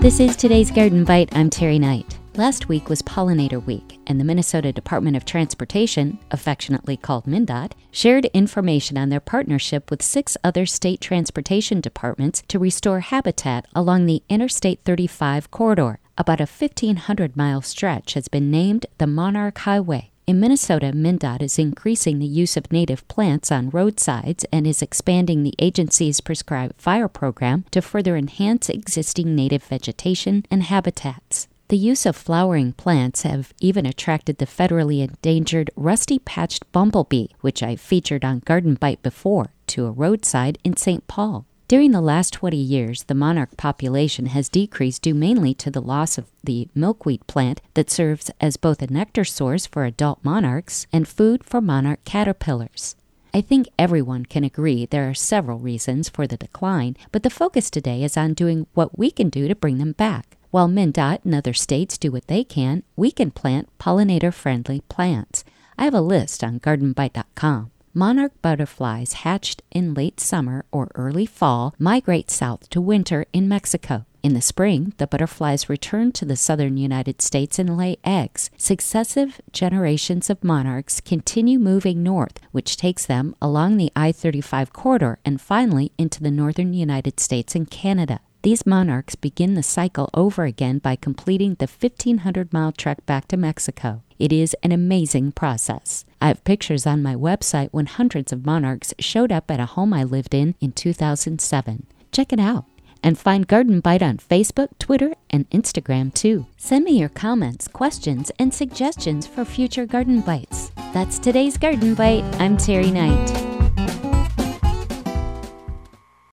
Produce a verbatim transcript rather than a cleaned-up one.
This is today's Garden Bite. I'm Terry Knight. Last week was Pollinator Week, and the Minnesota Department of Transportation, affectionately called MnDOT, shared information on their partnership with six other state transportation departments to restore habitat along the Interstate thirty-five corridor. About a fifteen hundred mile stretch has been named the Monarch Highway. In Minnesota, MnDOT is increasing the use of native plants on roadsides and is expanding the agency's prescribed fire program to further enhance existing native vegetation and habitats. The use of flowering plants have even attracted the federally endangered rusty-patched bumblebee, which I've featured on Garden Bite before, to a roadside in Saint Paul. During the last twenty years, the monarch population has decreased due mainly to the loss of the milkweed plant that serves as both a nectar source for adult monarchs and food for monarch caterpillars. I think everyone can agree there are several reasons for the decline, but the focus today is on doing what we can do to bring them back. While MnDOT and other states do what they can, we can plant pollinator-friendly plants. I have a list on garden bite dot com. Monarch butterflies hatched in late summer or early fall migrate south to winter in Mexico. In the spring, the butterflies return to the southern United States and lay eggs. Successive generations of monarchs continue moving north, which takes them along the I thirty-five corridor and finally into the northern United States and Canada. These monarchs begin the cycle over again by completing the fifteen hundred mile trek back to Mexico. It is an amazing process. I have pictures on my website when hundreds of monarchs showed up at a home I lived in in two thousand seven. Check it out. And find Garden Bite on Facebook, Twitter, and Instagram too. Send me your comments, questions, and suggestions for future Garden Bites. That's today's Garden Bite. I'm Terry Knight.